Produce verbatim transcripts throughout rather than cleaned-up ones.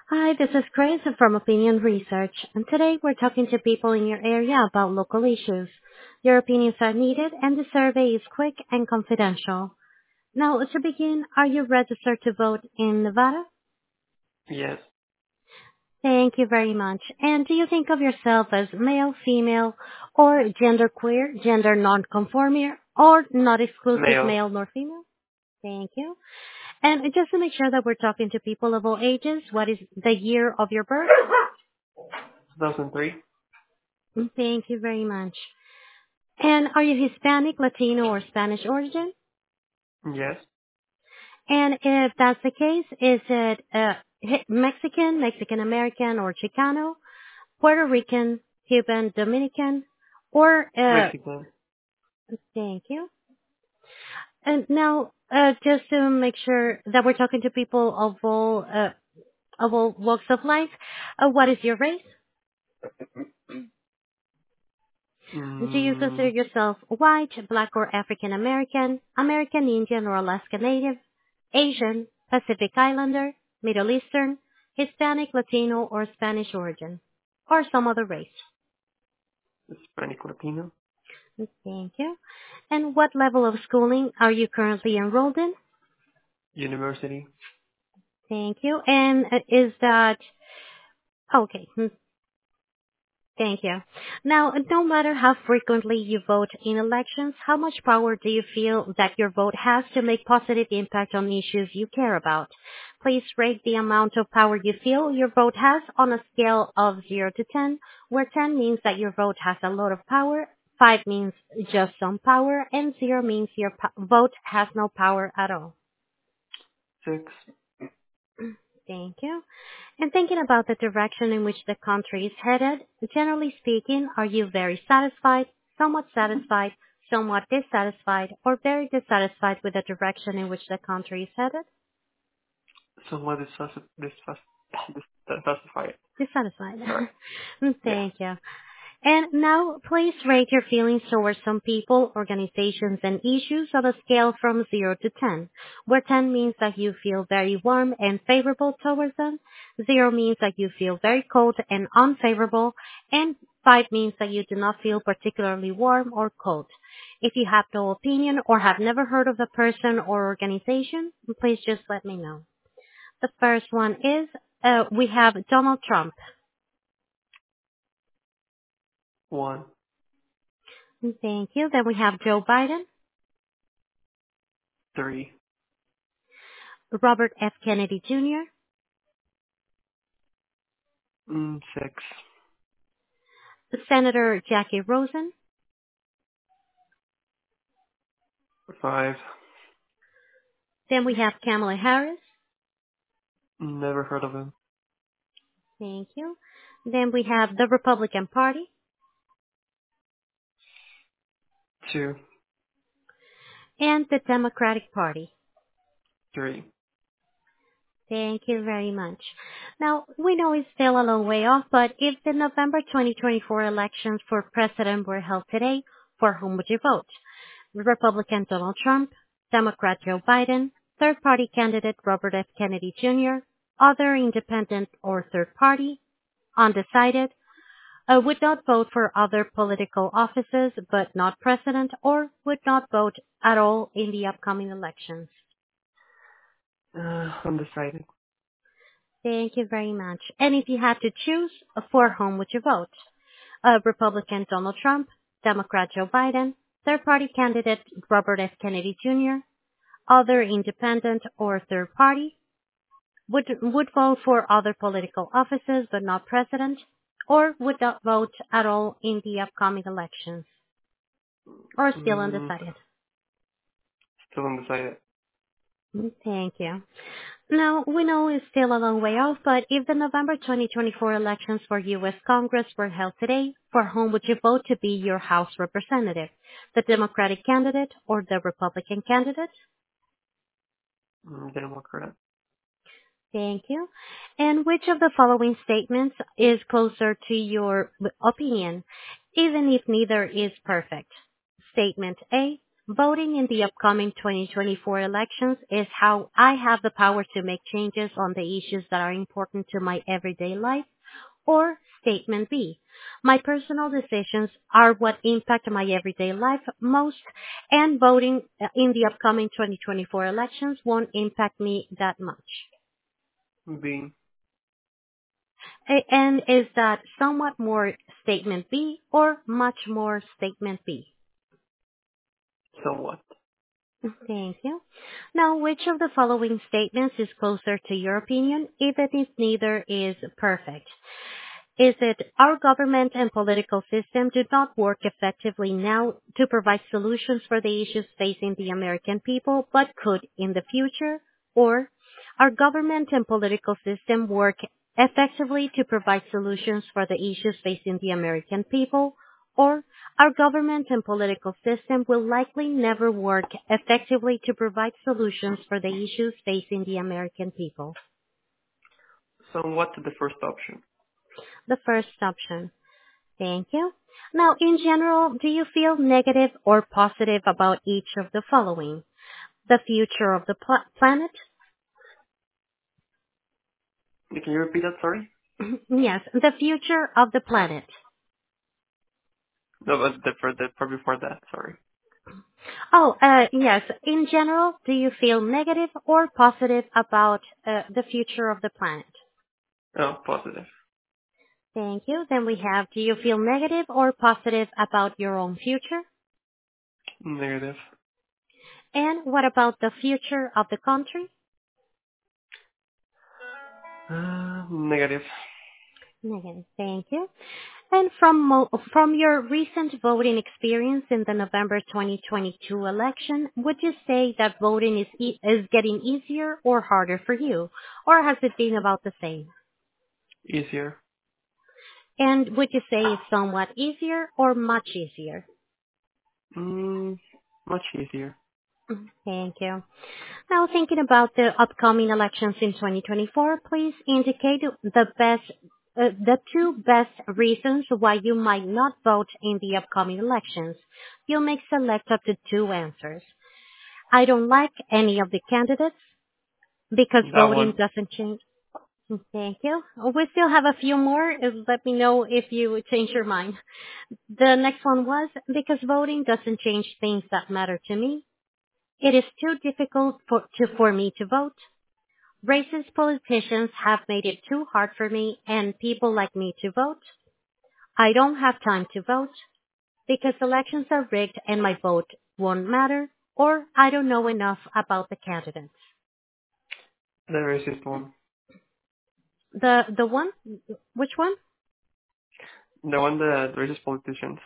Hi, this is Grace from Opinion Research, and today we're talking to people in your area about local issues. Your opinions are needed, and the survey is quick and confidential. Now, to begin, are you registered to vote in Nevada? Yes, Thank you very much. And do you think of yourself as male, female, or genderqueer, gender non-conforming, or not exclusive male, male nor female? Thank you. And just to make sure that we're talking to people of all ages, what is the year of your birth? two thousand three. Thank you very much. And are you Hispanic, Latino, or Spanish origin? Yes, And if that's the case, is it uh, Hi- Mexican, Mexican American, or Chicano, Puerto Rican, Cuban, Dominican, or uh, Mexican. thank you. And now, uh, just to make sure that we're talking to people of all uh, of all walks of life, uh, what is your race? Do you consider Mm, yourself white, black, or African American, American Indian or Alaska Native, Asian, Pacific Islander, Middle Eastern, Hispanic, Latino, or Spanish origin, or some other race? Hispanic Latino. Thank you. And what level of schooling are you currently enrolled in? University. Thank you. And uh, is that okay? Thank you. Now, no matter how frequently you vote in elections, how much power do you feel that your vote has to make positive impact on issues you care about? Please rate the amount of power you feel your vote has on a scale of zero to ten, where ten means that your vote has a lot of power, five means just some power, and zero means your po- vote has no power at all. Six. Thank you. And thinking about the direction in which the country is headed, generally speaking, are you very satisfied, somewhat satisfied, somewhat dissatisfied, or very dissatisfied with the direction in which the country is headed? Somewhat disfas- disfas- dissatisfied. Dissatisfied. Sorry. Yeah. Thank you. And now, please rate your feelings towards some people, organizations, and issues on a scale from zero to ten, where ten means that you feel very warm and favorable towards them, zero means that you feel very cold and unfavorable, and five means that you do not feel particularly warm or cold. If you have no opinion or have never heard of the person or organization, please just let me know. The first one is, uh, we have Donald Trump. One. Thank you. Then we have Joe Biden. Three. Robert F. Kennedy Junior, Mm, six. Senator Jackie Rosen, Five. then we have Kamala Harris. Never heard of him. Thank you. Then we have the Republican Party Two. and the Democratic Party. Three. Thank you very much. Now, we know it's still a long way off, but if the November twenty twenty-four elections for president were held today, for whom would you vote? Republican Donald Trump, Democrat Joe Biden, third party candidate Robert F. Kennedy Junior, other independent or third party, undecided, uh, would not vote for other political offices but not president, or would not vote at all in the upcoming elections. Uh, undecided. Thank you very much. And if you had to choose, uh, for whom would you vote? Uh, Republican Donald Trump, Democrat Joe Biden, third party candidate Robert F. Kennedy Junior, other independent or third party, would would vote for other political offices but not president, or would not vote at all in the upcoming elections, or still Mm, undecided. still undecided. Thank you. Now, we know it's still a long way off, but if the November twenty twenty-four elections for U S. Congress were held today, for whom would you vote to be your House representative? The Democratic candidate or the Republican candidate? Mm, Democrat. Thank you. And which of the following statements is closer to your opinion, even if neither is perfect? Statement A. Voting in the upcoming twenty twenty-four elections is how I have the power to make changes on the issues that are important to my everyday life. Or statement B, my personal decisions are what impact my everyday life most, and voting in the upcoming twenty twenty-four elections won't impact me that much. B. A- And is that somewhat more statement B or much more statement B? Somewhat. Thank you. Now, which of the following statements is closer to your opinion, even if neither is perfect? Is it our government and political system do not work effectively now to provide solutions for the issues facing the American people, but could in the future? Or our government and political system work effectively to provide solutions for the issues facing the American people? Or our government and political system will likely never work effectively to provide solutions for the issues facing the American people? Somewhat to the first option. The first option. Thank you. Now, in general, do you feel negative or positive about each of the following? The future of the pl- planet? Can you repeat that, sorry? Yes, the future of the planet. No, but the, for the part before that, sorry. Oh, uh, yes. In general, do you feel negative or positive about uh, the future of the planet? Oh, positive. Thank you. Then we have, do you feel negative or positive about your own future? Negative. And what about the future of the country? Uh, negative. Negative. Thank you. And from mo- from your recent voting experience in the November twenty twenty-two election, would you say that voting is e- is getting easier or harder for you, or has it been about the same? Easier. And would you say it's somewhat easier or much easier? Mm, much easier. Mhm. Thank you. Now, thinking about the upcoming elections in twenty twenty-four, please indicate the best, uh, the two best reasons why you might not vote in the upcoming elections. You may select up to two answers. I don't like any of the candidates because That voting one. doesn't change. Thank you. We still have a few more. Uh, Let me know if you change your mind. The next one was because voting doesn't change things that matter to me. It is too difficult for, to, for me to vote. Racist politicians have made it too hard for me and people like me to vote. I don't have time to vote because elections are rigged and my vote won't matter, or I don't know enough about the candidates. The racist one. The the one, which one? The one the, the racist politicians.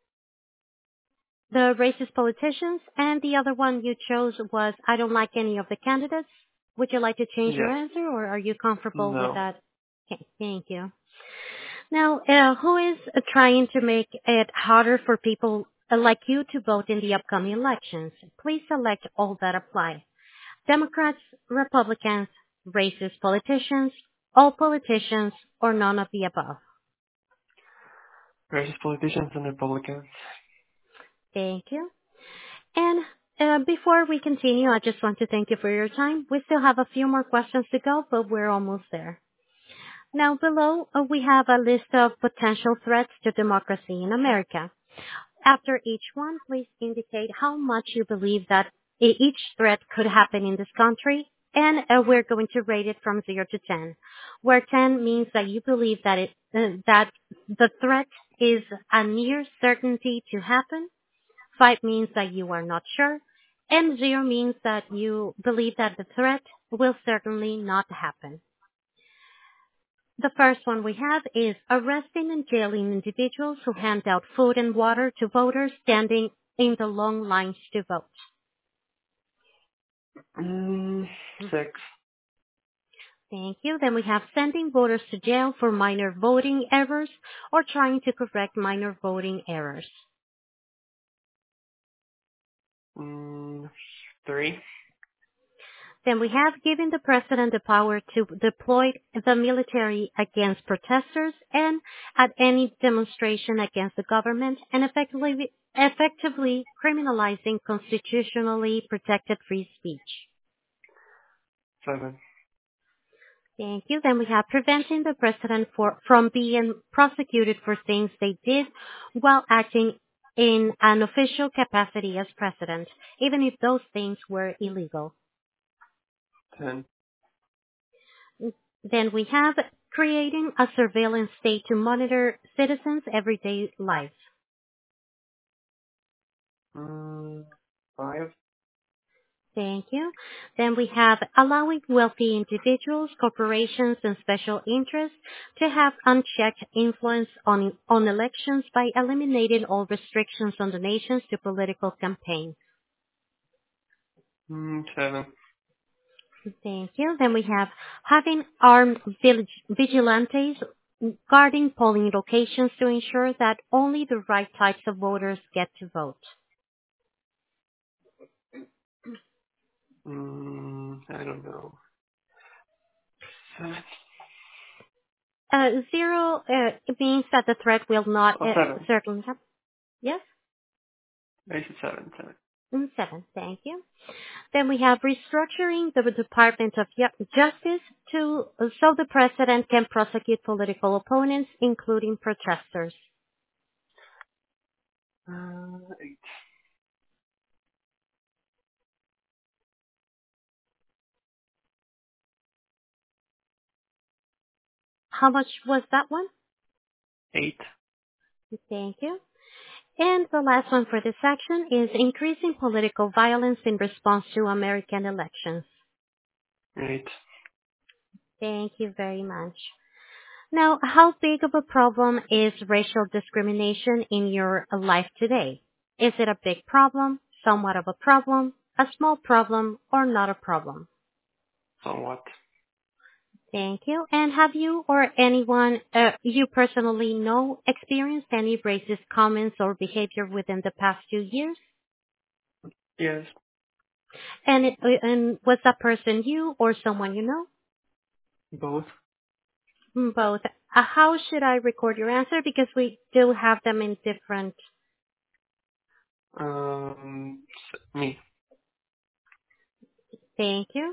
The racist politicians, and the other one you chose was I don't like any of the candidates. Would you like to change your Yes. answer, or are you comfortable with No. that? Okay, thank you. Now, uh, who is uh, trying to make it harder for people uh, like you to vote in the upcoming elections? Please select all that apply. Democrats, Republicans, racist politicians, all politicians, or none of the above. Racist politicians and Republicans. Thank you. And uh, before we continue, I just want to thank you for your time. We still have a few more questions to go, but we're almost there. Now, below, uh, we have a list of potential threats to democracy in America. After each one, please indicate how much you believe that e- each threat could happen in this country, and uh, we're going to rate it from zero to ten, where ten means that you believe that it uh, that the threat is a near certainty to happen, five means that you are not sure, and zero means that you believe that the threat will certainly not happen. The first one we have is arresting and jailing individuals who hand out food and water to voters standing in the long lines to vote. Mm, six. Thank you. Then we have sending voters to jail for minor voting errors or trying to correct minor voting errors. Mm, three. Then we have given the president the power to deploy the military against protesters and at any demonstration against the government and effectively, effectively criminalizing constitutionally protected free speech. Seven. Thank you. Then we have preventing the president for, from being prosecuted for things they did while acting in an official capacity as president, even if those things were illegal. Ten. Then we have creating a surveillance state to monitor citizens' everyday lives. Mm, five. Thank you. Then we have allowing wealthy individuals, corporations, and special interests to have unchecked influence on, on elections by eliminating all restrictions on donations to political campaigns. Mm, seven. Thank you. Then we have having armed vigilantes guarding polling locations to ensure that only the right types of voters get to vote. Mm, I don't know. Seven. Uh, zero uh, means that the threat will not Oh, uh, seven. certainly happen. Yes? I said seven. Seven. Mm, Seven. Thank you. Then we have restructuring the Department of Ju- Justice to so the president can prosecute political opponents, including protesters. Uh, eight. How much was that one? Eight. Thank you. And the last one for this section is increasing political violence in response to American elections. Eight. Thank you very much. Now, how big of a problem is racial discrimination in your life today? Is it a big problem, somewhat of a problem, a small problem, or not a problem? Somewhat. Thank you. And have you or anyone uh, you personally know experienced any racist comments or behavior within the past two years? Yes. And, it, uh, and was that person you or someone you know? Both. Mm, Both. Uh, how should I record your answer? Because we do have them in different. Um, s- me. Thank you.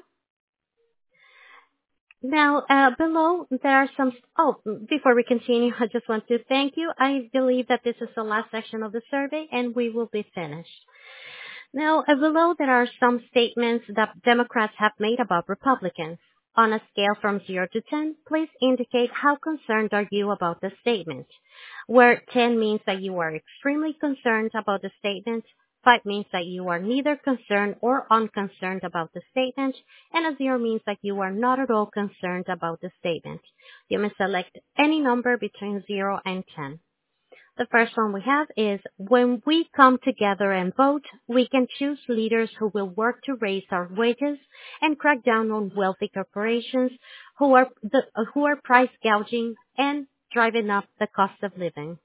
Now, uh, below there are some. Oh, before we continue, I just want to thank you. I believe that this is the last section of the survey, and we will be finished. Now, uh, below there are some statements that Democrats have made about Republicans. On a scale from zero to ten, please indicate how concerned are you about the statement. Where ten means that you are extremely concerned about the statement, five means that you are neither concerned or unconcerned about the statement, and a zero means that you are not at all concerned about the statement. You may select any number between zero and ten. The first one we have is when we come together and vote, we can choose leaders who will work to raise our wages and crack down on wealthy corporations who are the, who are price gouging and driving up the cost of living.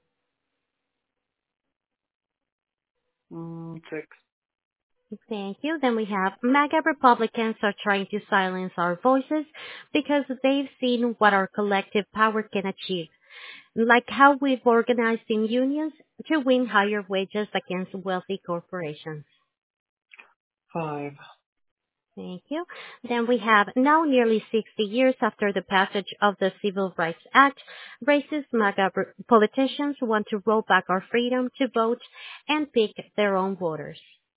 Mm, six. Thank you. Then we have MAGA Republicans are trying to silence our voices because they've seen what our collective power can achieve, like how we've organized in unions to win higher wages against wealthy corporations. Five. Thank you. Then we have now nearly sixty years after the passage of the Civil Rights Act, racist MAGA politicians want to roll back our freedom to vote and pick their own voters.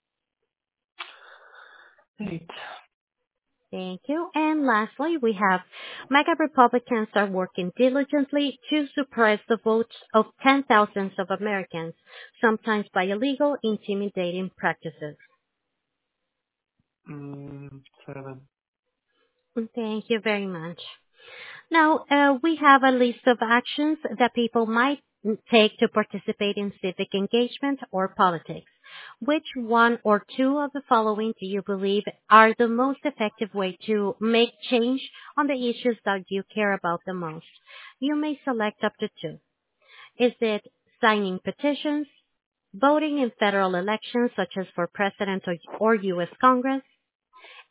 Eight. Thank you. And lastly, we have MAGA Republicans are working diligently to suppress the votes of ten thousands of Americans, sometimes by illegal, intimidating practices. Mm, seven. Thank you very much. Now, uh, we have a list of actions that people might take to participate in civic engagement or politics. Which one or two of the following do you believe are the most effective way to make change on the issues that you care about the most? You may select up to two. Is it signing petitions, voting in federal elections such as for president or, or U S Congress,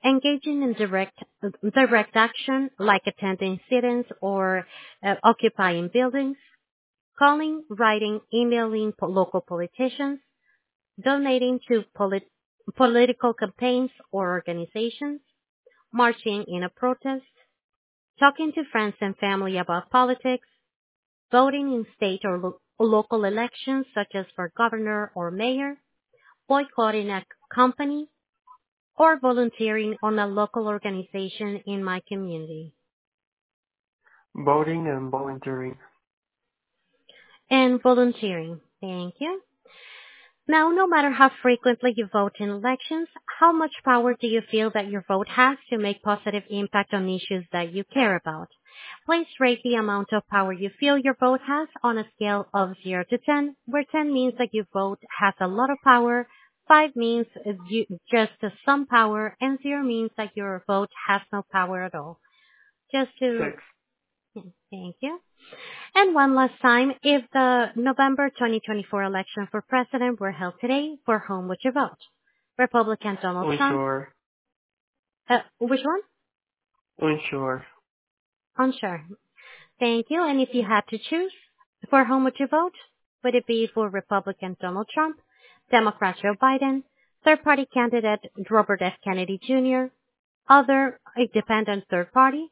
engaging in direct direct action like attending sit-ins or uh, occupying buildings, calling, writing, emailing po- local politicians, donating to polit- political campaigns or organizations, marching in a protest, talking to friends and family about politics, voting in state or lo- local elections such as for governor or mayor, boycotting a company, or volunteering on a local organization in my community. Voting and volunteering. And volunteering. Thank you. Now, no matter how frequently you vote in elections, how much power do you feel that your vote has to make positive impact on issues that you care about? Please rate the amount of power you feel your vote has on a scale of zero to ten, where ten means that your vote has a lot of power, five means uh, you, just some power, and zero means that your vote has no power at all. Just to, Six. thank you. And one last time, if the November twenty twenty-four election for president were held today, for whom would you vote? Republican Donald Trump? Unsure. Uh, which one? Unsure. Unsure. Thank you. And if you had to choose, for whom would you vote? Would it be for Republican Donald Trump, Democrat Joe Biden, third-party candidate Robert F. Kennedy Junior, other independent third party?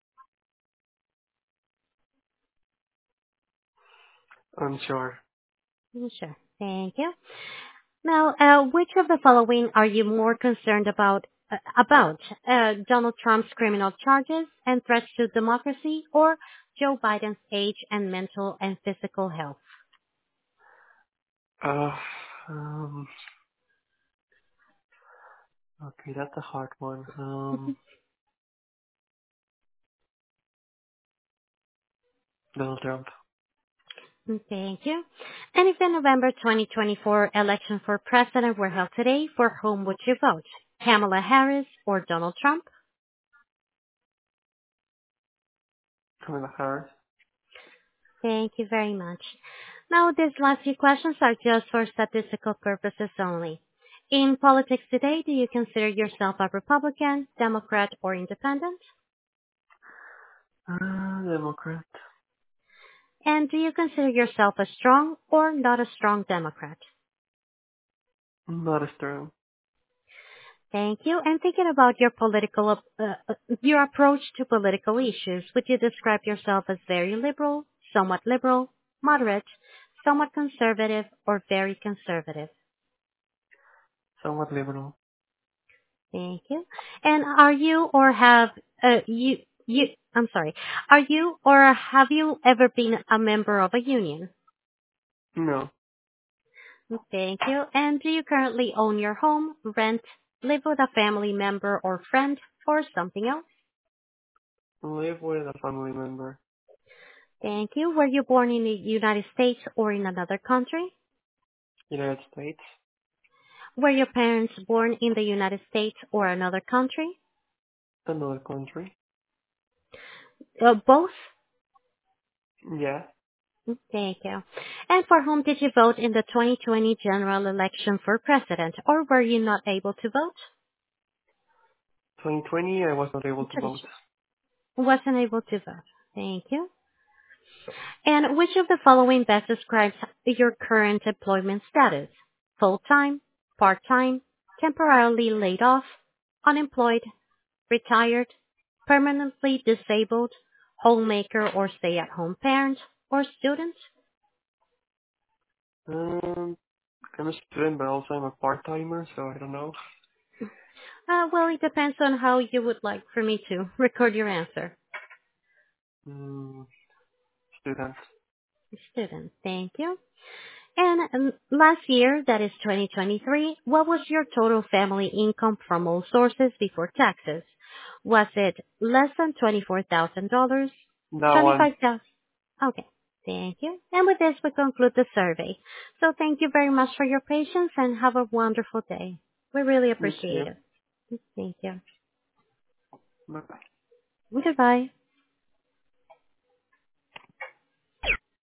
Unsure. Sure. Thank you. Now, uh, which of the following are you more concerned about? Uh, about uh, Donald Trump's criminal charges and threats to democracy, or Joe Biden's age and mental and physical health? Uh, um, okay, that's a hard one. Um, Donald Trump. Thank you. And if the November twenty twenty-four election for president were held today, for whom would you vote? Kamala Harris or Donald Trump? Kamala Harris. Thank you very much. Now, these last few questions are just for statistical purposes only. In politics today, do you consider yourself a Republican, Democrat, or Independent? Uh, Democrat. And do you consider yourself a strong or not a strong Democrat? Not a strong. Thank you. And thinking about your political, uh, uh, your approach to political issues, would you describe yourself as very liberal, somewhat liberal, moderate, somewhat conservative, or very conservative? Somewhat liberal. Thank you. And are you or have uh, you you I'm sorry. Are you or have you ever been a member of a union? No. Thank you. And do you currently own your home, rent, live with a family member or friend, or something else? Live with a family member. Thank you. Were you born in the United States or in another country? United States. Were your parents born in the United States or another country? Another country. Uh, both? Yeah. Thank you. And for whom did you vote in the twenty twenty general election for president, or were you not able to vote? twenty twenty, I was not able to vote. Wasn't able to vote. Thank you. And which of the following best describes your current employment status? Full-time, part-time, temporarily laid off, unemployed, retired, permanently disabled, homemaker or stay-at-home parent, or student? Um, I'm a student, but also I'm a part-timer, so I don't know. Uh, well, it depends on how you would like for me to record your answer. Mm, student. Student, thank you. And um, last year, that is twenty twenty-three, what was your total family income from all sources before taxes? Was it less than twenty-four thousand dollars? That one. twenty-five thousand dollars? Okay, thank you. And with this, we conclude the survey. So thank you very much for your patience and have a wonderful day. We really You appreciate too. it. Thank you. Bye-bye. Goodbye.